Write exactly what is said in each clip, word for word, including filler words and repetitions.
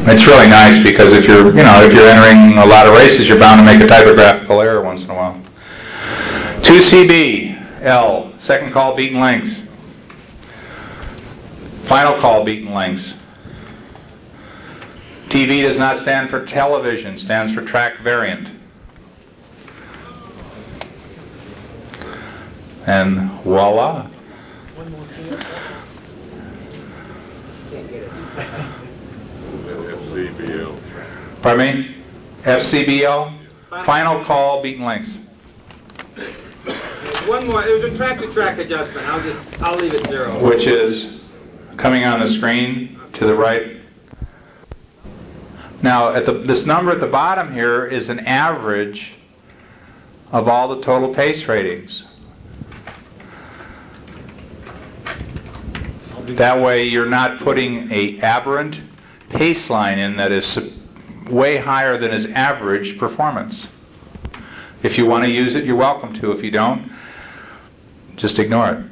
It's really nice because if you're, you know, if you're entering a lot of races, you're bound to make a typographical error once in a while. two C B L, second call beaten lengths. Final call beaten lengths. T V does not stand for television, stands for track variant. And voila. One more time. Can't get it. F C B L. Pardon me? F C B L? Final call beaten lengths. There's one more. It was a track-to-track adjustment. I'll just, I'll leave it zero. Which is coming on the screen to the right. Now, at the, this number at the bottom here is an average of all the total pace ratings. That way you're not putting a aberrant pace line in that is way higher than his average performance. If you want to use it, you're welcome to. If you don't, just ignore it.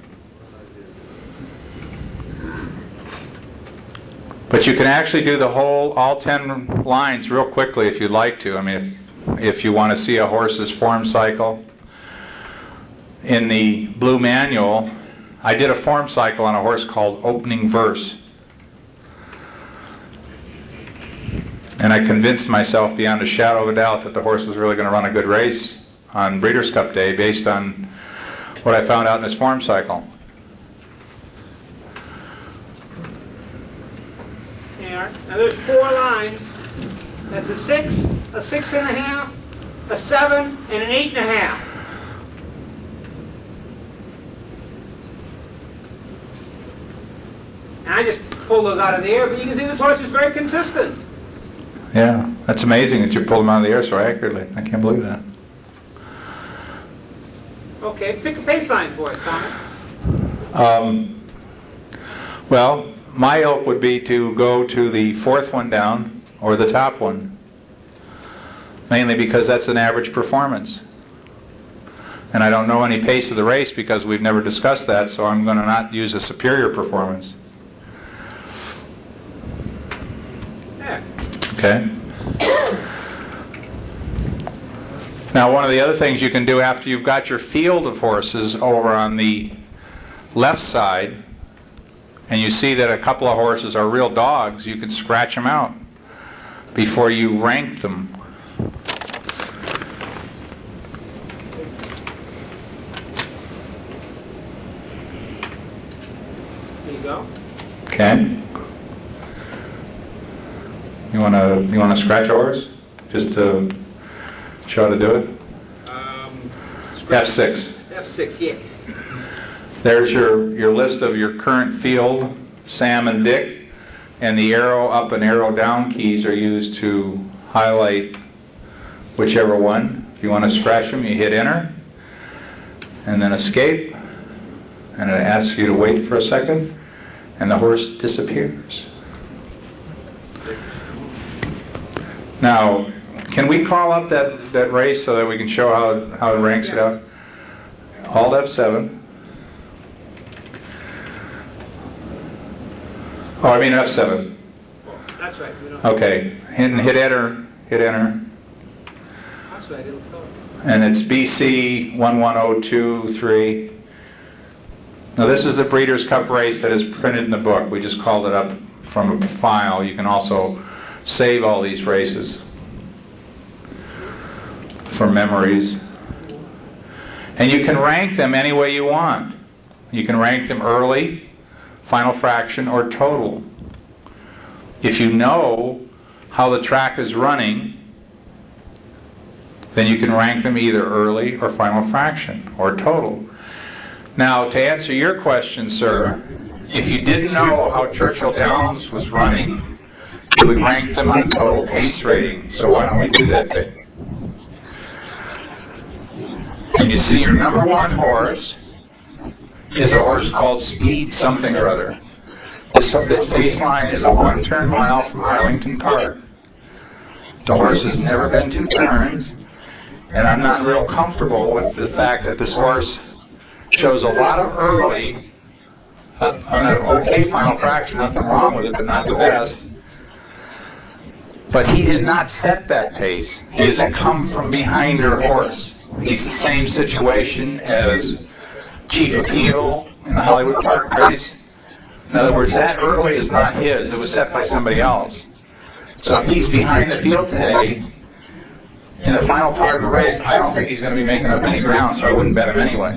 But you can actually do the whole, all ten lines real quickly if you'd like to. I mean, if, if you want to see a horse's form cycle. In the blue manual, I did a form cycle on a horse called Opening Verse. And I convinced myself beyond a shadow of a doubt that the horse was really going to run a good race on Breeders' Cup Day based on what I found out in his form cycle. Yeah. Now there's four lines. That's a six, a six and a half, a seven, and an eight and a half. And I just pulled those out of the air, but you can see this horse is very consistent. Yeah, that's amazing that you pulled them out of the air so accurately. I can't believe that. Okay, pick a pace line for it, Thomas. Um, well, my ilk would be to go to the fourth one down or the top one. Mainly because that's an average performance. And I don't know any pace of the race because we've never discussed that, so I'm going to not use a superior performance. Yeah. Okay. Now, one of the other things you can do after you've got your field of horses over on the left side, and you see that a couple of horses are real dogs, you can scratch them out before you rank them. There you go. Okay. You want to you want to scratch a horse just to show how to do it? Um, F six. F six, yeah. There's your, your list of your current field, Sam and Dick, and the arrow up and arrow down keys are used to highlight whichever one. If you want to scratch them, you hit enter, and then escape, and it asks you to wait for a second, and the horse disappears. Now, can we call up that, that race so that we can show how, how it ranks it out? Alt F seven. Oh, I mean F seven. That's right. We don't Okay. Hit, hit enter. Hit enter. That's right. It'll tell. And it's B C one one zero two three. Now this is the Breeders' Cup race that is printed in the book. We just called it up from a file. You can also save all these races for memories. And you can rank them any way you want. You can rank them early, final fraction, or total. If you know how the track is running, then you can rank them either early or final fraction or total. Now, to answer your question, sir, if you didn't know how Churchill Downs was running, you would rank them on total pace rating. So why don't we do that thing? And you see your number one horse is a horse called Speed something or other. This, this baseline is a one-turn mile from Arlington Park. The horse has never been two turns, and I'm not real comfortable with the fact that this horse shows a lot of early, uh, on an okay final fraction, nothing wrong with it, but not the best. But he did not set that pace. He doesn't come from behind her horse. He's the same situation as Chief of Heel in the Hollywood Park race. In other words, that early is not his. It was set by somebody else. So if he's behind the field today, in the final part of the race, I don't think he's going to be making up any ground, so I wouldn't bet him anyway.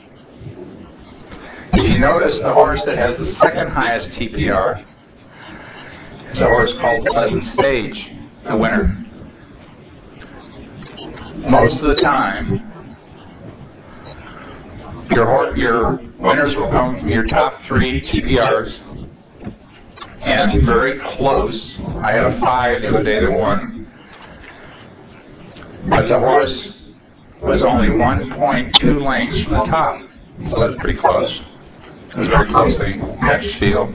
If you notice, the horse that has the second highest T P R is a horse called Pleasant Stage, the winner. Most of the time, your hor- your winners will come from your top three T P Rs, and very close. I had a five the other day that won, but the horse was only one point two lengths from the top, so that's pretty close. It was very closely matched field,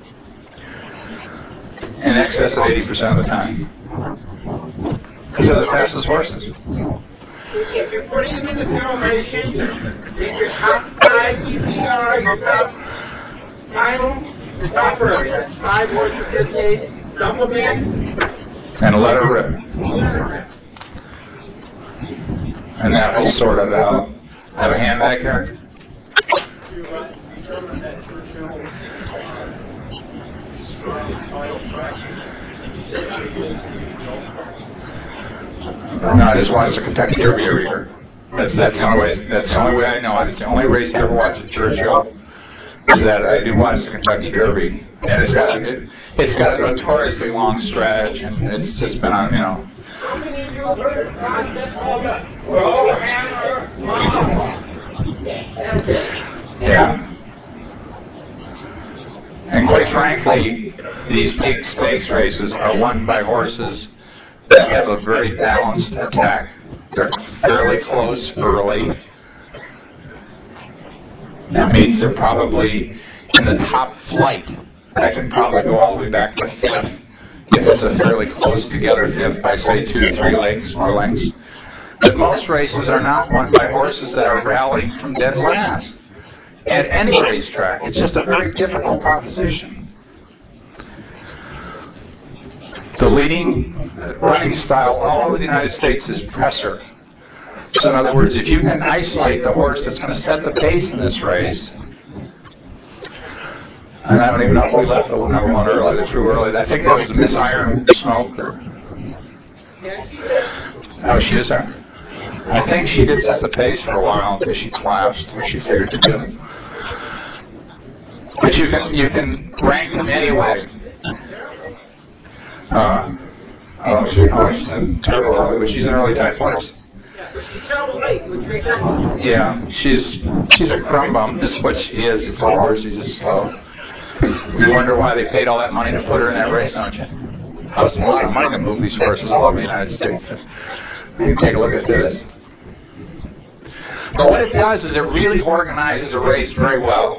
in excess of eighty percent of the time, because they're the fastest horses. If you're putting them in the formation, then your top five T P R, your top final, the top early. That's five horses in this case, double in, And let her rip. And that will sort it out. Have a hand back here? No, I just watched the Kentucky Derby every year. That's that's the only way. That's the only way I know it. It's the only race I ever watched at Churchill. Is that I do watch the Kentucky Derby, and it's got it, it's got a notoriously long stretch, and it's just been on, you know. Yeah. And quite frankly, these big stakes races are won by horses that have a very balanced attack. They're fairly close early. That means they're probably in the top flight. I can probably go all the way back to fifth if it's a fairly close together fifth by, say, two to three lengths, more lengths. But most races are not won by horses that are rallying from dead last. At any racetrack, it's just a very difficult proposition. The leading running style all over the United States is presser. So in other words, if you can isolate the horse that's going to set the pace in this race, and I don't even know if we left the number one early, the true early. I think that was Miss Iron Smoke. Or, oh, she is there? I think she did set the pace for a while until she collapsed, which she figured to do. But you can you can rank them anyway. Uh, oh, she, oh, she's terrible early, but she's an early type horse. Yeah, she's she's a crumb bum. Is what she is. For a horse, she's just slow. You wonder why they paid all that money to put her in that race, don't you? Costs a lot of money to move these horses all over the United States. You can take a look at this. But what it does is it really organizes a race very well.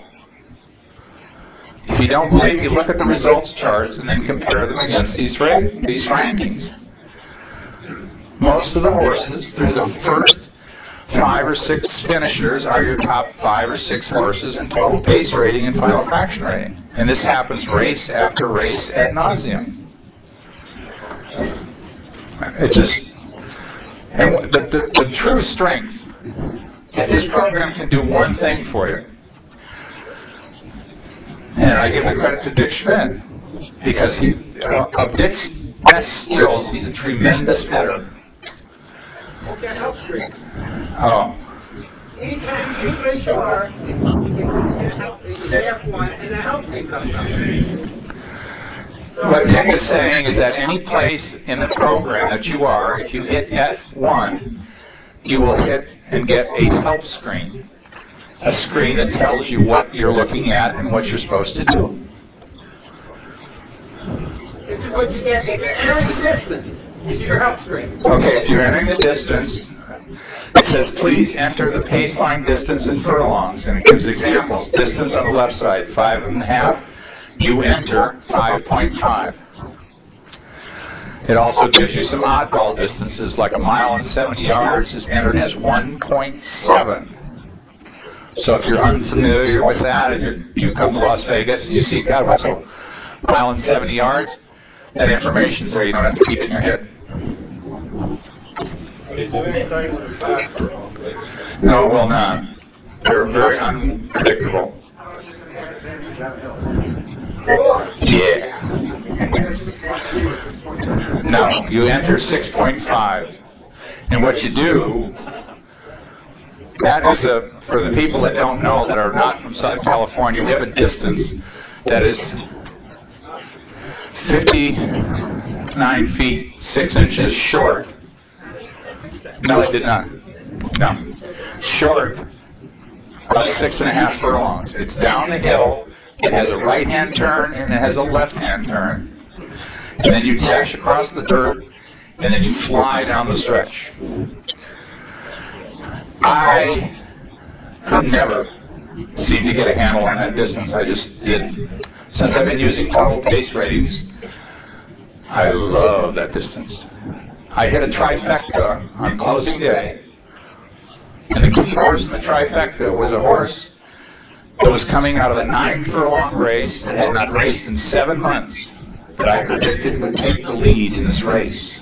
If you don't believe, you look at the results charts and then compare them against these ra- these rankings. Most of the horses through the first five or six finishers are your top five or six horses in total pace rating and final fraction rating. And this happens race after race ad nauseum. It just, and the, the, the true strength, if this program can do one thing for you, and I give the credit to Dick Schmidt, because he, uh, of Dick's best skills, he's a tremendous hitter. Oh. Anytime you place your R, you have one, and the help screen comes up. What Dick is saying is that any place in the program that you are, if you hit F one, you will hit and get a help screen. A screen that tells you what you're looking at and what you're supposed to do. This is what you get if you're entering the distance. This is your help screen. Okay, if you're entering the distance, it says please enter the paceline distance in furlongs, and it gives examples. Distance on the left side, five and a half. You enter five point five. It also gives you some oddball distances, like a mile and seventy yards is entered as one point seven. So if you're unfamiliar with that and you're, you come to Las Vegas and you see, God, what's a mile and seventy yards? that information's there. You don't have to keep it in your head. Is there anything with the five furlongs? No, it will not. They're very unpredictable. Yeah. No, you enter six point five. And what you do, that is a, for the people that don't know, that are not from Southern California, we have a distance that is fifty-nine feet, six inches short. No, I did not. No. Short of six and a half furlongs. It's down the hill. It has a right-hand turn and it has a left-hand turn. And then you dash across the dirt and then you fly down the stretch. I could never seem to get a handle on that distance. I just did. Since I've been using total pace ratings, I love that distance. I hit a trifecta on closing day, and the key horse in the trifecta was a horse that was coming out of a nine furlong race that had not raced in seven months that I predicted would take the lead in this race.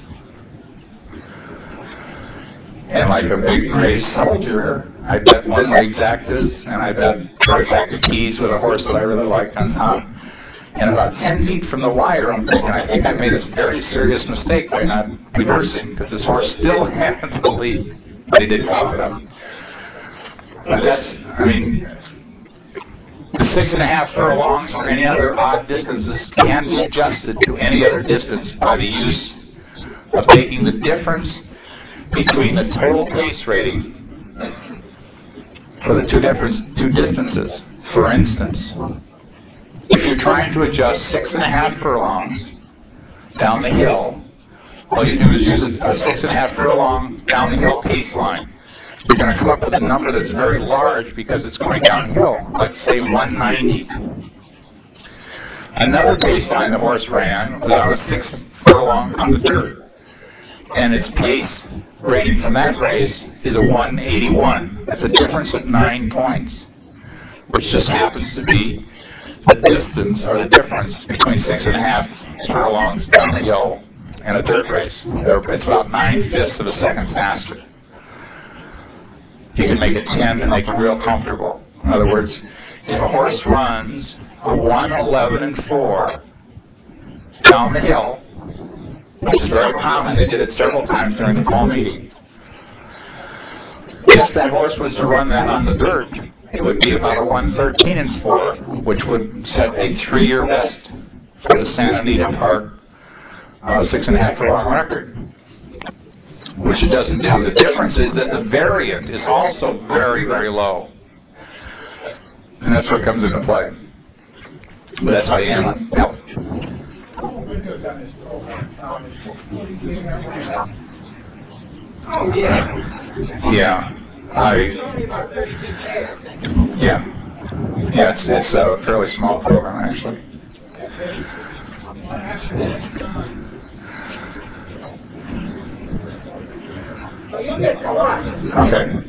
And like a big brave soldier, I bet one of my exactas, and I bet trifecta keys with a horse that I really liked on top. And about ten feet from the wire, I'm thinking, I think I made a very serious mistake by not reversing, because this horse still had the lead, but he didn't cough it up. But that's, I mean, the six and a half furlongs or any other odd distances can be adjusted to any other distance by the use of taking the difference between the total pace rating for the two different two distances. For instance, if you're trying to adjust six and a half furlongs down the hill, all you do is use a six and a half furlong down the hill pace line. You're going to come up with a number that's very large because it's going downhill. Let's say one ninety. Another pace line the horse ran was on a six furlong on the dirt, and its pace rating from that race is a one eighty-one. That's a difference of nine points, which just happens to be the distance or the difference between six and a half furlongs down the hill and a dirt race. It's about nine-fifths of a second faster. You can make it ten and make it real comfortable. In other words, if a horse runs a one eleven and four down the hill, which is very common, they did it several times during the fall meeting. If that horse was to run that on the dirt, it would be about a one thirteen and four, which would set a three-year best for the Santa Anita Park uh, six and a half furlong record, which it doesn't do. The difference is that the variant is also very, very low, and that's what comes into play. But that's how you handle it. Yep. Oh, yeah. Yeah. I, yeah. Yeah, it's, it's a fairly small program, actually. Okay.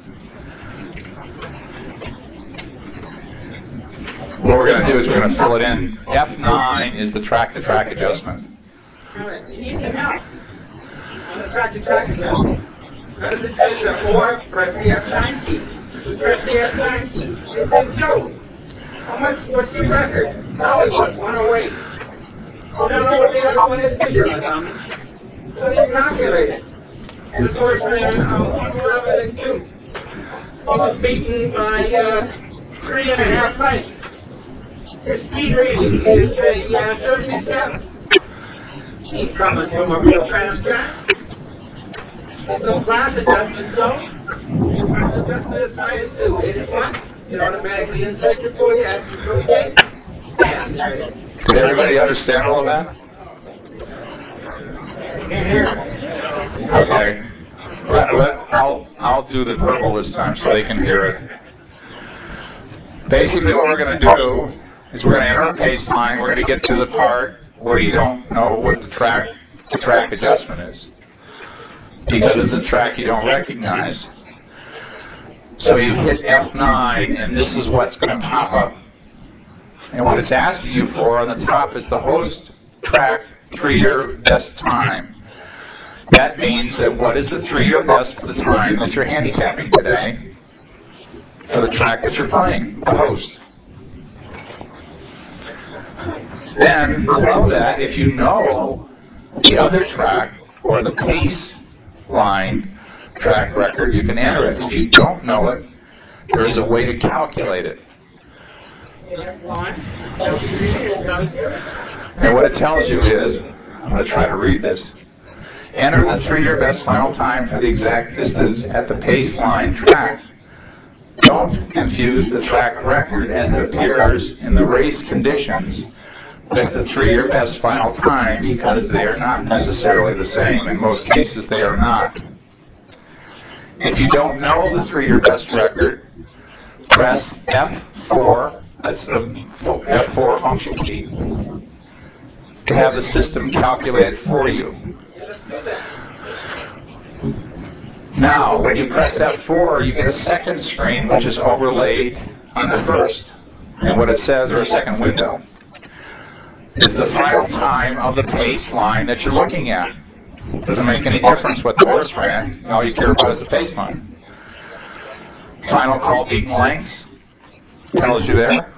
What we're going to do is we're going to fill it in. F nine is the track-to-track adjustment. You need some help on the track-to-track adjustment. What does it say before? Press the F nine key. Press the F nine key. It says go. How much? What's your record? Hollywood, one oh eight. You don't know what the other one is, do you? So you calculate it. And the horse ran uh, one eleven and two. He was beaten by uh, three and a half lengths. His speed rating is a uh, thirty-seven. He's coming from a real fast track. There's no class adjustment, so class adjustment is minus two. eighty-one. It automatically inserts it for you as you proceed. And there it is. Did everybody understand all of that? Okay. Let, let, I'll, I'll do the verbal this time so they can hear it. Basically what we're going to do is we're going to enter a pace line. We're going to get to the part where you don't know what the track to track adjustment is, because it's a track you don't recognize. So you hit F nine, and this is what's going to pop up. And what it's asking you for on the top is the host track three-year best time. That means that what is the three-year best for the time that you're handicapping today for the track that you're playing, the host. Then, below that, if you know the other track or the pace line track record, you can enter it. If you don't know it, there is a way to calculate it. And what it tells you is, I'm going to try to read this. Enter the three-year best final time for the exact distance at the pace line track. Don't confuse the track record as it appears in the race conditions with the three-year best final time, because they are not necessarily the same. In most cases, they are not. If you don't know the three-year best record, press F four, that's the F four function key, to have the system calculate it for you. Now, when you press F four, you get a second screen which is overlaid on the first. And what it says, or a second window, is the final time of the pace line that you're looking at. Doesn't make any difference what the horse ran. All you care about is the pace line. Final call beaten lengths tells you there.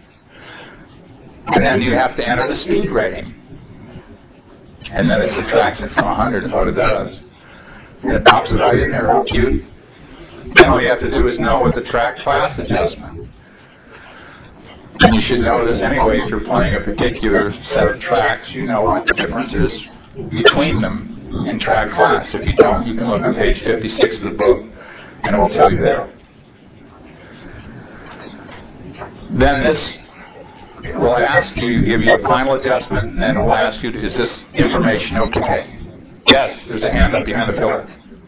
And then you have to enter the speed rating. And then it subtracts it from one hundred is what it does. And it pops it right in there, real cute. And all you have to do is know what the track class adjustment. And you should know this anyway if you're playing a particular set of tracks. You know what the difference is between them in track class. If you don't, you can look on page fifty-six of the book, and it will tell you there. Then this will ask you, give you a final adjustment, and then it will ask you, is this information okay? Yes, there's a hand up behind the pillar.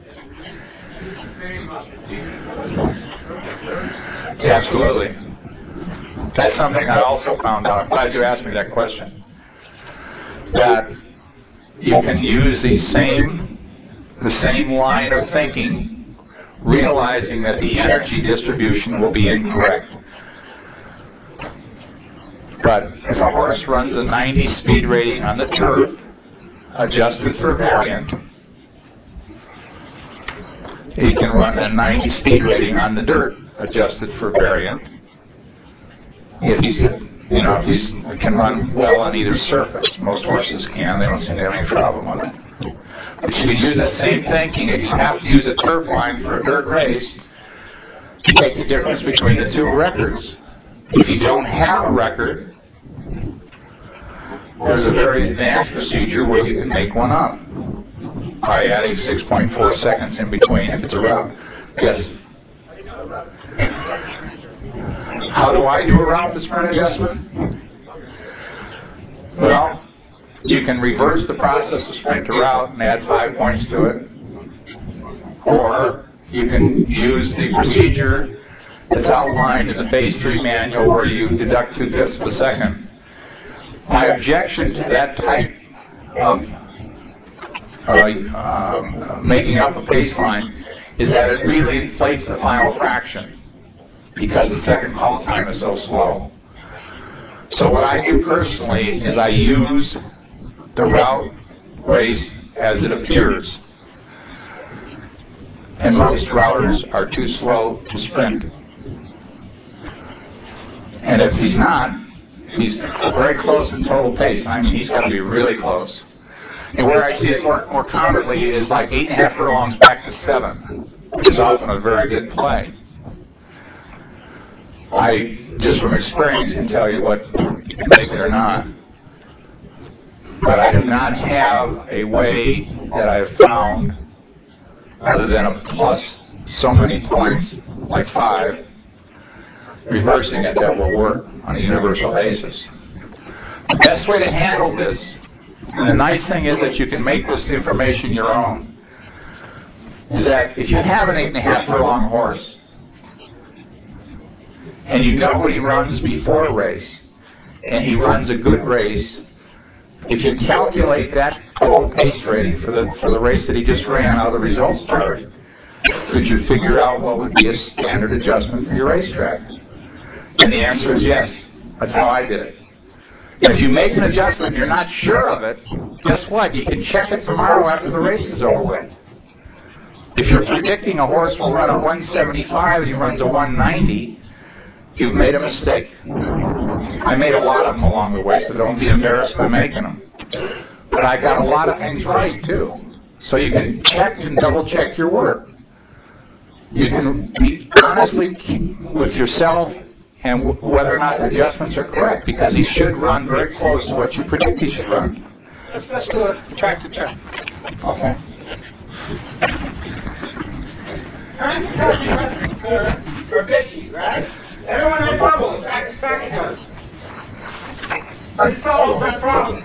Yeah, absolutely. That's something I also found out. I'm glad you asked me that question. That you can use the same, the same line of thinking, realizing that the energy distribution will be incorrect. But if a horse runs a ninety speed rating on the turf, adjusted for variant, he can run a ninety speed rating on the dirt, adjusted for variant. If he's, you know, if he's can run well on either surface, most horses can. They don't seem to have any problem with it. But you can use that same thinking. If you have to use a turf line for a dirt race, you take the difference between the two records. If you don't have a record, there's a very advanced procedure where you can make one up by adding six point four seconds in between if it's a route. Yes? How do I do a route to sprint adjustment? Well, you can reverse the process of sprint to route and add five points to it. Or you can use the procedure that's outlined in the phase three manual where you deduct two-fifths of a second. My objection to that type of uh, um, making up a baseline is that it really inflates the final fraction because the second call time is so slow. So what I do personally is I use the route race as it appears. And most routers are too slow to sprint. And if he's not, he's very close in total pace. I mean, he's got to be really close. And where I see it more, more commonly is like eight and a half furlongs back to seven, which is often a very good play. I, just from experience, can tell you what you can make it or not. But I do not have a way that I have found, other than a plus so many points, like five, reversing it that will work on a universal basis. The best way to handle this, and the nice thing is that you can make this information your own, is that if you have an eight and a half furlong horse, and you know what he runs before a race, and he runs a good race, if you calculate that total pace rating for the for the race that he just ran out of the results chart, could you figure out what would be a standard adjustment for your racetrack? And the answer is yes. That's how I did it. If you make an adjustment, you're not sure of it, guess what? You can check it tomorrow after the race is over with. If you're predicting a horse will run a one seventy-five and he runs a one ninety, you've made a mistake. I made a lot of them along the way, so don't be embarrassed by making them. But I got a lot of things right, too. So you can check and double-check your work. You can be honestly with yourself and w- whether or not the adjustments are correct, because he should run very close to what you predict he should run. Let's, let's do it track to track. Okay. Track to track for, for bitchy, right? Everyone has trouble. Track to track does. It solves that problem.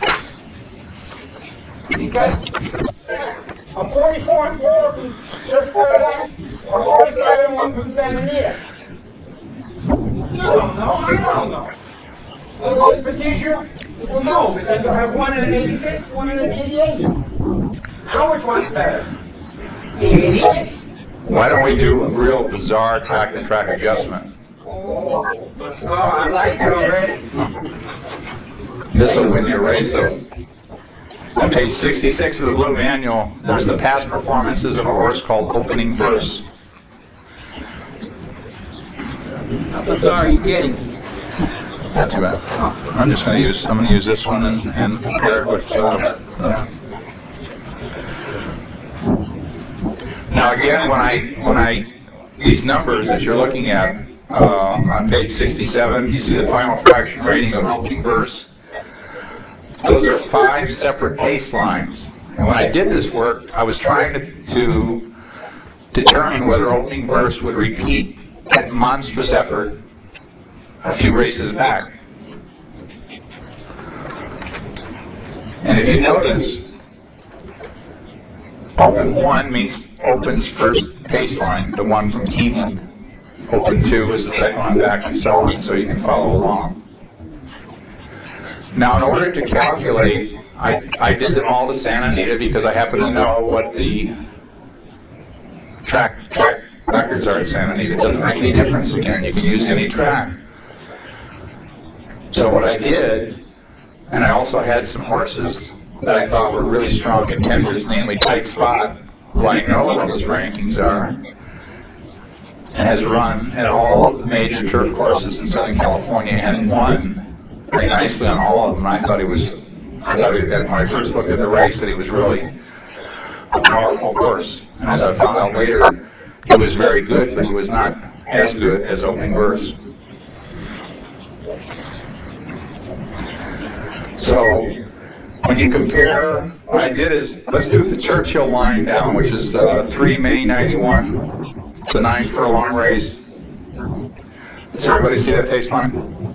Because a forty-four and four from Surf Paradise or forty-five and one from Santa Anita. You don't know, I don't know. Well, this procedure, well, no, because you'll have one in an eighty-six, one in an eighty-eight. Now which one's better? The eighty-eight. Why don't we do a real bizarre track-to-track adjustment? Oh, I like it already. This will win your race, though. On page sixty-six of the Blue Manual, there's the past performances of a horse called Opening Verse. How bizarre are you getting? Not too bad. I'm just going to use. I'm going to use this one and, and compare it with. Uh, uh. Now again, when I when I these numbers that you're looking at uh, on page sixty-seven, you see the final fraction rating of Opening Verse. Those are five separate pace lines. And when I did this work, I was trying to, to determine whether Opening Verse would repeat that monstrous effort a few races back. And if you notice, Open one means Open's first pace line, the one from Keeneland. Open two is the second one back, and so on, so you can follow along. Now, in order to calculate, I, I did them all to Santa Anita because I happen to know what the track track records are at Santa Anita. It doesn't make any difference again. You can use any track. So what I did, and I also had some horses that I thought were really strong contenders, namely Tight Spot, who I know what his rankings are, and has run at all of the major turf courses in Southern California and won very nicely on all of them. I thought he was, I thought he, when I first looked at the race, that he was really a powerful horse. And as I found out later, he was very good, but he was not as good as Opening Verse. So when you compare, what I did is, let's do the Churchill line down, which is uh, three May ninety-one. It's a nine furlong race. Does everybody see that pace line?